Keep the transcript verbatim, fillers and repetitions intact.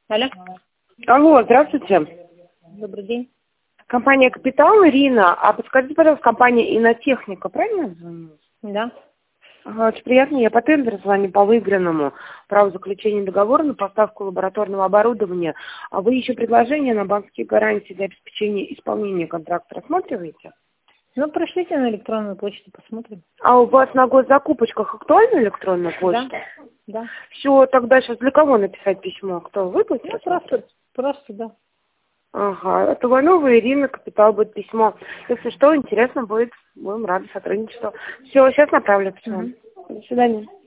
Алло. Алло, здравствуйте. Добрый день. Компания «Капитал», Ирина. А подскажите, пожалуйста, компания «Инотехника», правильно я звоню? Да. Ага, очень приятно. Я по тендеру звоню по выигранному праву заключения договора на поставку лабораторного оборудования. А вы еще предложение на банковские гарантии для обеспечения исполнения контракта рассматриваете? Ну, пришлите на электронную почту, посмотрим. А у вас на госзакупочках актуальна электронная почта? Да. Да. Все, тогда сейчас для кого написать письмо? Кто? Вы будете Ну, рассматривать? просто, просто, да. Ага, от Иванова Ирины, «Капитал», будет письмо. Если что, интересно будет, будем рады сотрудничеству. Все, сейчас направлю письмо. Мгм. До свидания.